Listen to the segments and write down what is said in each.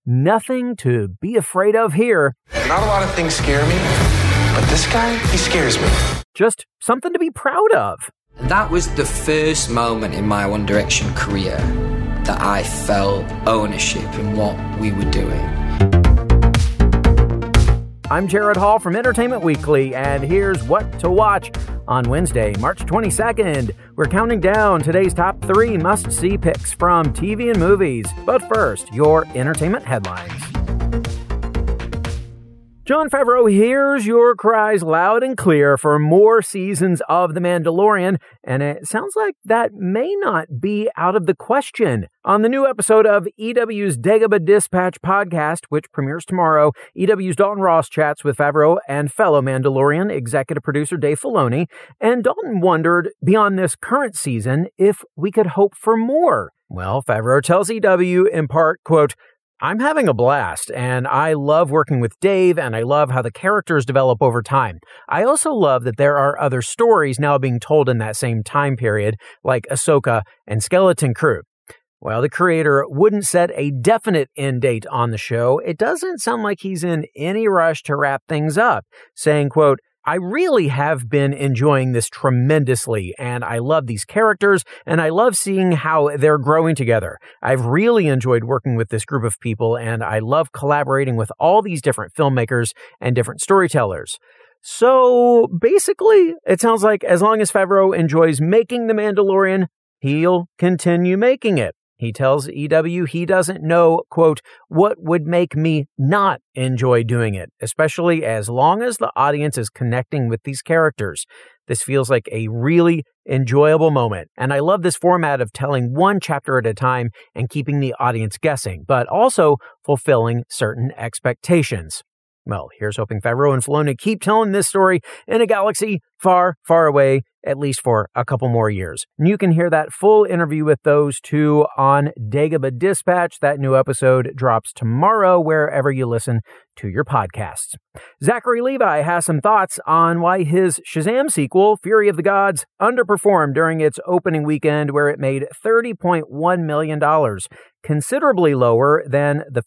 nothing to be afraid of here. Not a lot of things scare me, but this guy, he scares me. Just something to be proud of. That was the first moment in my One Direction career that I felt ownership in what we were doing. I'm Jared Hall from Entertainment Weekly, and here's what to watch on Wednesday, March 22nd. We're counting down today's top 3 must-see picks from TV and movies. But first, your entertainment headlines. Jon Favreau hears your cries loud and clear for more seasons of The Mandalorian, and it sounds like that may not be out of the question. On the new episode of EW's Dagobah Dispatch podcast, which premieres tomorrow, EW's Dalton Ross chats with Favreau and fellow Mandalorian executive producer Dave Filoni, and Dalton wondered, beyond this current season, if we could hope for more. Well, Favreau tells EW in part, quote, "I'm having a blast, and I love working with Dave, and I love how the characters develop over time. I also love that there are other stories now being told in that same time period, like Ahsoka and Skeleton Crew." While the creator wouldn't set a definite end date on the show, it doesn't sound like he's in any rush to wrap things up, saying, quote, "I really have been enjoying this tremendously, and I love these characters, and I love seeing how they're growing together. I've really enjoyed working with this group of people, and I love collaborating with all these different filmmakers and different storytellers." So basically, it sounds like as long as Favreau enjoys making The Mandalorian, he'll continue making it. He tells EW he doesn't know, quote, "what would make me not enjoy doing it, especially as long as the audience is connecting with these characters. This feels like a really enjoyable moment, and I love this format of telling one chapter at a time and keeping the audience guessing, but also fulfilling certain expectations." Well, here's hoping Favreau and Filoni keep telling this story in a galaxy far, far away, at least for a couple more years. And you can hear that full interview with those two on Dagobah Dispatch. That new episode drops tomorrow wherever you listen to your podcasts. Zachary Levi has some thoughts on why his Shazam sequel, Fury of the Gods, underperformed during its opening weekend, where it made $30.1 million, considerably lower than the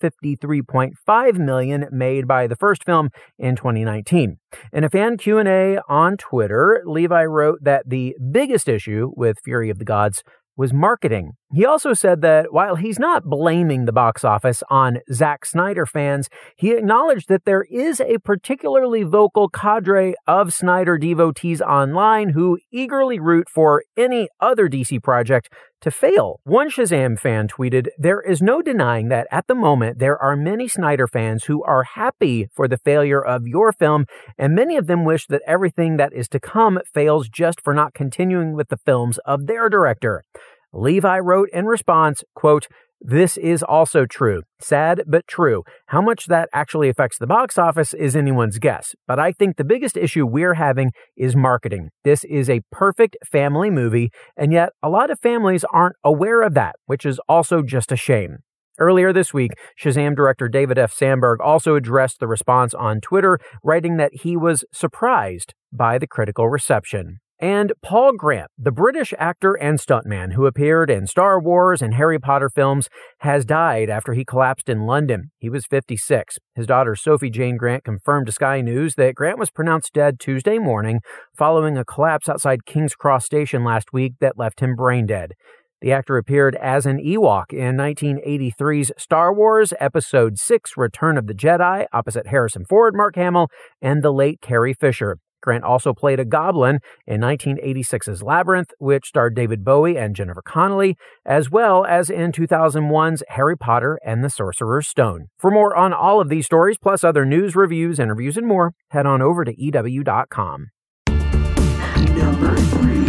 $53.5 million made by the first film in 2019. In a fan Q&A on Twitter, Levi wrote that the biggest issue with Fury of the Gods was marketing. He also said that while he's not blaming the box office on Zack Snyder fans, he acknowledged that there is a particularly vocal cadre of Snyder devotees online who eagerly root for any other DC project to fail. One Shazam fan tweeted, "There is no denying that at the moment there are many Snyder fans who are happy for the failure of your film, and many of them wish that everything that is to come fails just for not continuing with the films of their director." Levi wrote in response, quote, "This is also true. Sad, but true. How much that actually affects the box office is anyone's guess. But I think the biggest issue we're having is marketing. This is a perfect family movie, and yet a lot of families aren't aware of that, which is also just a shame." Earlier this week, Shazam director David F. Sandberg also addressed the response on Twitter, writing that he was surprised by the critical reception. And Paul Grant, the British actor and stuntman who appeared in Star Wars and Harry Potter films, has died after he collapsed in London. He was 56. His daughter Sophie Jane Grant confirmed to Sky News that Grant was pronounced dead Tuesday morning following a collapse outside King's Cross Station last week that left him brain dead. The actor appeared as an Ewok in 1983's Star Wars Episode 6, Return of the Jedi, opposite Harrison Ford, Mark Hamill, and the late Carrie Fisher. Grant also played a goblin in 1986's Labyrinth, which starred David Bowie and Jennifer Connelly, as well as in 2001's Harry Potter and the Sorcerer's Stone. For more on all of these stories, plus other news, reviews, interviews, and more, head on over to EW.com. Number 3.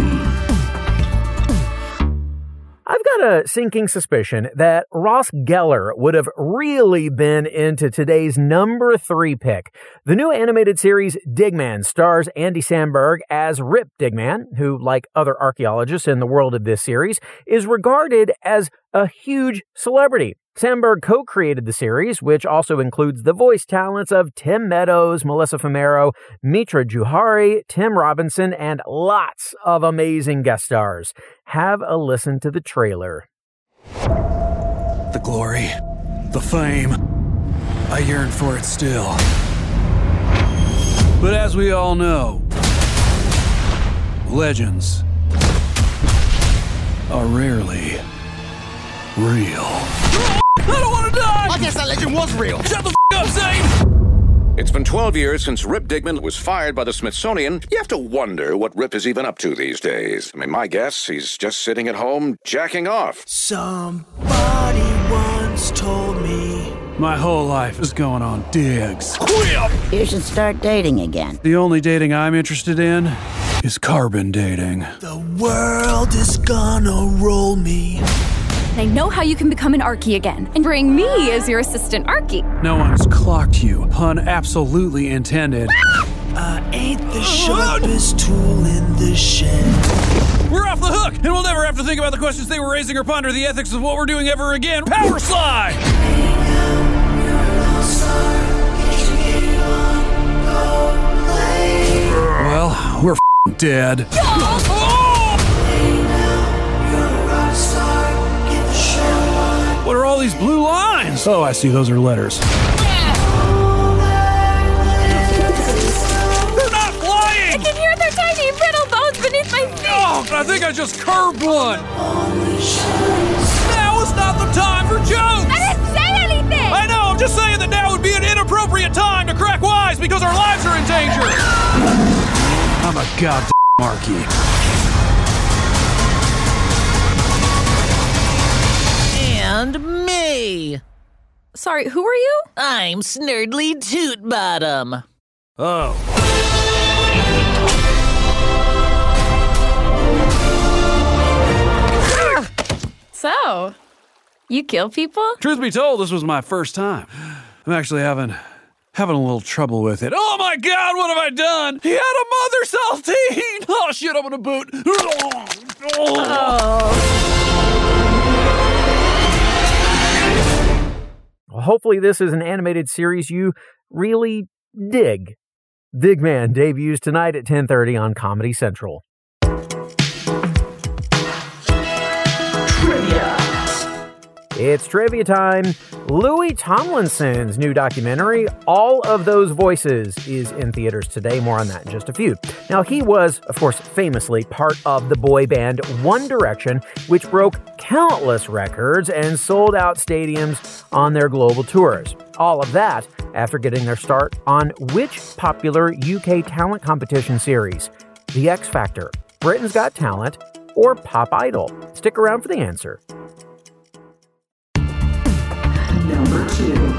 I've got a sinking suspicion that Ross Geller would have really been into today's number 3 pick. The new animated series Digman stars Andy Samberg as Rip Digman, who, like other archaeologists in the world of this series, is regarded as a huge celebrity. Samberg co-created the series, which also includes the voice talents of Tim Meadows, Melissa Fumero, Mitra Juhari, Tim Robinson, and lots of amazing guest stars. Have a listen to the trailer. The glory, the fame, I yearn for it still. But as we all know, legends are rarely real. I don't want to die! I guess that legend was real. Shut the up, Zane! It's been 12 years since Rip Digman was fired by the Smithsonian. You have to wonder what Rip is even up to these days. I mean, my guess, he's just sitting at home jacking off. Somebody once told me My whole life is going on digs. You should start dating again. The only dating I'm interested in is carbon dating. the world is gonna roll me. I know how you can become an Archie again and bring me as your assistant Archie. No one's clocked you. Pun absolutely intended. I ain't the sharpest tool in the shed. We're off the hook, and we'll never have to think about the questions they were raising or ponder the ethics of what we're doing ever again. Power slide! Well, we're dead. What are all these blue lines? Oh, I see. Those are letters. They're not flying! I can hear their tiny brittle bones beneath my feet. Oh, I think I just curved one. Now is not the time for jokes. I didn't say anything. I know. I'm just saying that now would be an inappropriate time to crack wise because our lives are in danger. I'm a goddamn Marquis. And me. Sorry, who are you? I'm Snurdly Tootbottom. Oh. So, you kill people? Truth be told, this was my first time. I'm actually having a little trouble with it. Oh my God, what have I done? He had a mother saltine. Oh shit, I'm gonna boot. Well, hopefully this is an animated series you really dig. Digman debuts tonight at 10:30 on Comedy Central. It's trivia time. Louis Tomlinson's new documentary, All of Those Voices, is in theaters today. More on that in just a few. Now, he was, of course, famously part of the boy band One Direction, which broke countless records and sold out stadiums on their global tours. All of that after getting their start on which popular UK talent competition series? The X Factor, Britain's Got Talent, or Pop Idol? Stick around for the answer. Number 2.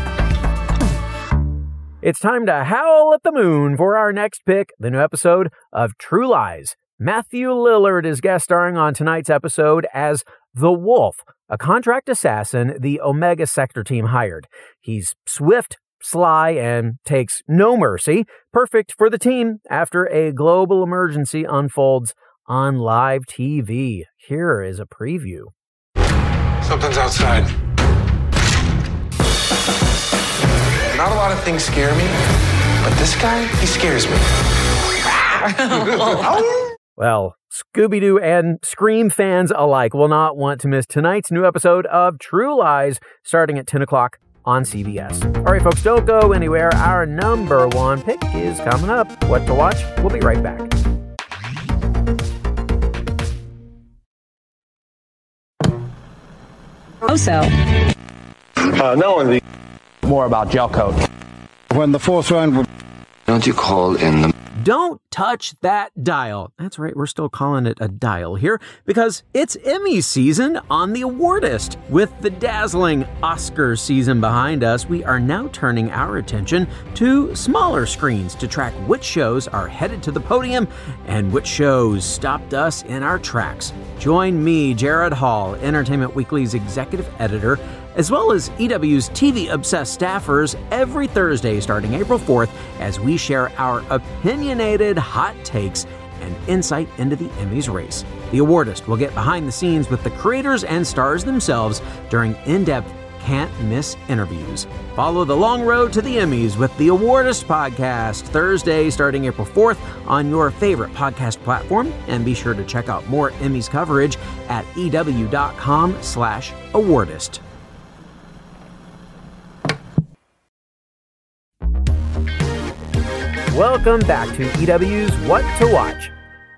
It's time to howl at the moon for our next pick, the new episode of True Lies. Matthew Lillard is guest starring on tonight's episode as The Wolf, a contract assassin the Omega Sector team hired. He's swift, sly, and takes no mercy, perfect for the team after a global emergency unfolds on live TV. Here is a preview. Something's outside. Not a lot of things scare me, but this guy, he scares me. Well, Scooby-Doo and Scream fans alike will not want to miss tonight's new episode of True Lies, starting at 10 o'clock on CBS. All right, folks, don't go anywhere. Our number one pick is coming up. What to watch? We'll be right back. Not only more about gel coat. When the fourth round would... Don't you call in the... Don't touch that dial. That's right, we're still calling it a dial here because it's Emmy season on The Awardist. With the dazzling Oscars season behind us, we are now turning our attention to smaller screens to track which shows are headed to the podium and which shows stopped us in our tracks. Join me, Jared Hall, Entertainment Weekly's executive editor, as well as EW's TV-obsessed staffers every Thursday starting April 4th as we share our opinionated hot takes and insight into the Emmys race. The Awardist will get behind the scenes with the creators and stars themselves during in-depth, can't-miss interviews. Follow the long road to the Emmys with the Awardist podcast Thursday starting April 4th on your favorite podcast platform, and be sure to check out more Emmys coverage at EW.com/Awardist. welcome back to EW's What to Watch.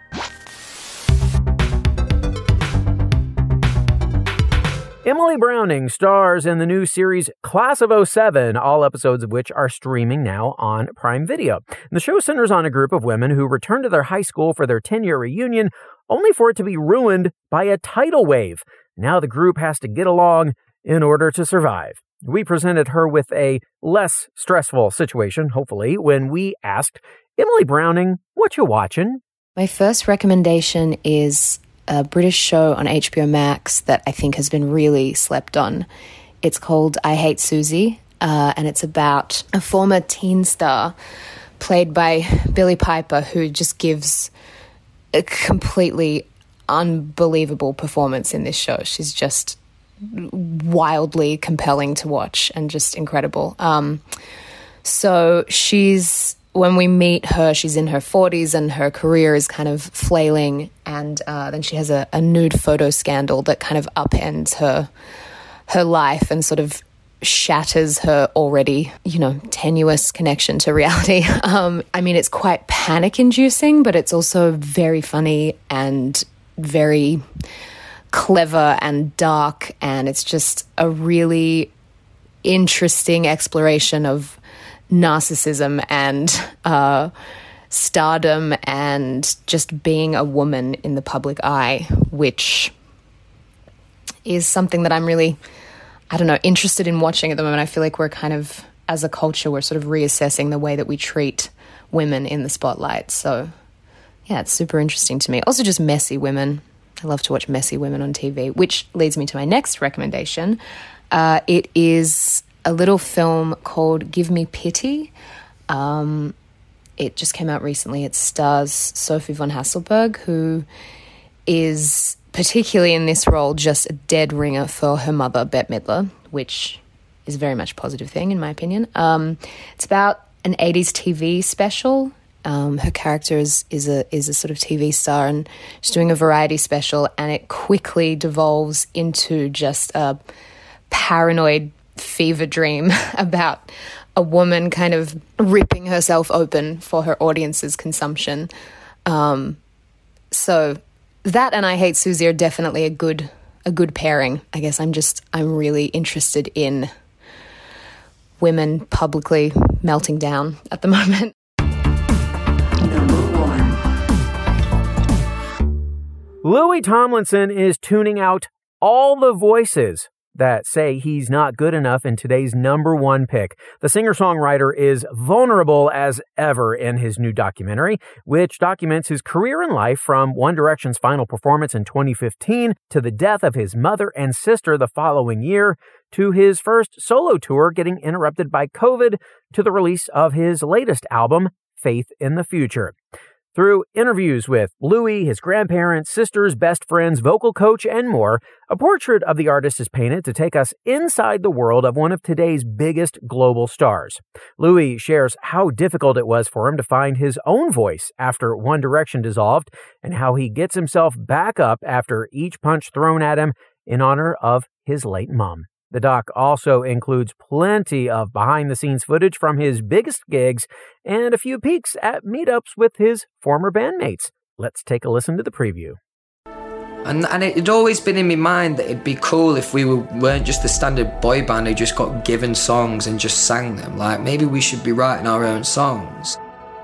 Emily Browning stars in the new series Class of 07, all episodes of which are streaming now on Prime Video. The show centers on a group of women who return to their high school for their 10-year reunion, only for it to be ruined by a tidal wave. Now the group has to get along in order to survive. We presented her with a less stressful situation, hopefully, when we asked, Emily Browning, what you watching? My first recommendation is a British show on HBO Max that I think has been really slept on. It's called I Hate Susie, and it's about a former teen star played by Billie Piper who just gives a completely unbelievable performance in this show. She's just wildly compelling to watch and just incredible. So when we meet her, she's in her 40s and her career is kind of flailing, and then she has a nude photo scandal that kind of upends her life and sort of shatters her already, tenuous connection to reality. I mean, it's quite panic-inducing, but it's also very funny and very clever and dark, and it's just a really interesting exploration of narcissism and stardom and just being a woman in the public eye, which is something that I'm really, interested in watching at the moment. I feel like we're kind of, as a culture, we're sort of reassessing the way that we treat women in the spotlight. So, yeah, it's super interesting to me. Also just messy women. I love to watch messy women on TV, which leads me to my next recommendation. It is a little film called Give Me Pity. It just came out recently. It stars Sophie von Hasselberg, who is particularly in this role just a dead ringer for her mother, Bette Midler, which is very much a positive thing in my opinion. It's about an 80s TV special. Her character is a sort of TV star, and she's doing a variety special, and it quickly devolves into just a paranoid fever dream about a woman kind of ripping herself open for her audience's consumption. So that and I Hate Susie are definitely a good pairing. I guess I'm really interested in women publicly melting down at the moment. Louis Tomlinson is tuning out all the voices that say he's not good enough in today's number one pick. The singer-songwriter is vulnerable as ever in his new documentary, which documents his career and life from One Direction's final performance in 2015 to the death of his mother and sister the following year, to his first solo tour getting interrupted by COVID, to the release of his latest album, Faith in the Future. Through interviews with Louis, his grandparents, sisters, best friends, vocal coach, and more, a portrait of the artist is painted to take us inside the world of one of today's biggest global stars. Louis shares how difficult it was for him to find his own voice after One Direction dissolved, and how he gets himself back up after each punch thrown at him in honor of his late mom. The doc also includes plenty of behind-the-scenes footage from his biggest gigs and a few peeks at meetups with his former bandmates. Let's take a listen to the preview. And it had always been in my mind that it'd be cool if we weren't just the standard boy band who just got given songs and just sang them. Like, maybe we should be writing our own songs.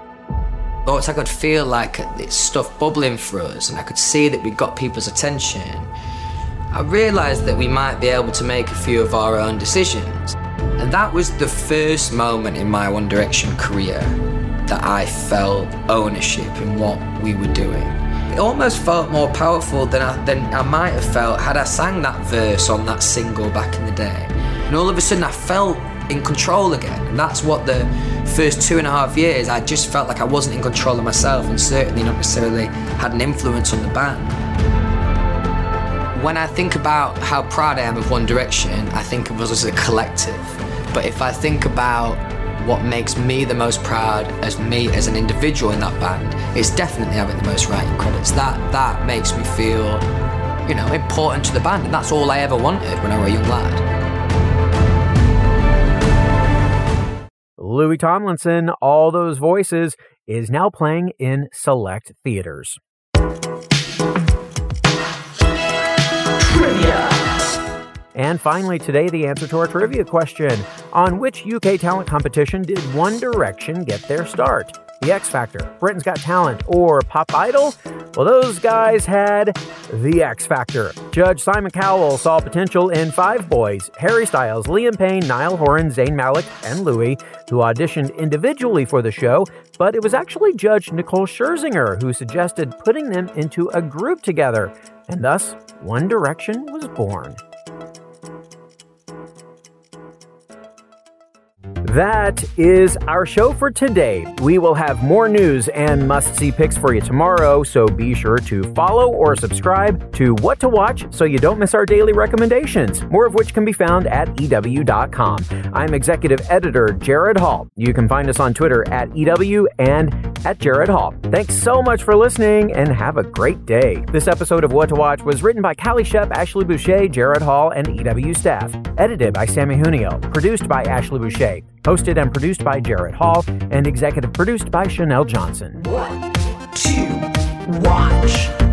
Or I could feel like it's stuff bubbling for us, and I could see that we got people's attention. I realised that we might be able to make a few of our own decisions. And that was the first moment in my One Direction career that I felt ownership in what we were doing. It almost felt more powerful than I might have felt had I sang that verse on that single back in the day. And all of a sudden I felt in control again. And that's what the first 2.5 years, I just felt like I wasn't in control of myself, and certainly not necessarily had an influence on the band. When I think about how proud I am of One Direction, I think of us as a collective. But if I think about what makes me the most proud as me as an individual in that band, it's definitely having the most writing credits. That makes me feel, important to the band, and that's all I ever wanted when I was a young lad. Louis Tomlinson, All Those Voices, is now playing in select theaters. Trivia. And finally today, the answer to our trivia question. On which UK talent competition did One Direction get their start? The X Factor, Britain's Got Talent, or Pop Idol? Well, those guys had The X Factor. Judge Simon Cowell saw potential in 5 boys: Harry Styles, Liam Payne, Niall Horan, Zayn Malik, and Louis, who auditioned individually for the show, but it was actually Judge Nicole Scherzinger who suggested putting them into a group together, and thus One Direction was born. That is our show for today. We will have more news and must-see picks for you tomorrow, so be sure to follow or subscribe to What to Watch so you don't miss our daily recommendations, more of which can be found at EW.com. I'm Executive Editor Jared Hall. You can find us on Twitter at EW and at Jared Hall. Thanks so much for listening and have a great day. This episode of What to Watch was written by Callie Shep, Ashley Boucher, Jared Hall, and EW staff. Edited by Sammy Junio. Produced by Ashley Boucher. Hosted and produced by Jared Hall, and executive produced by Chanel Johnson. What to Watch.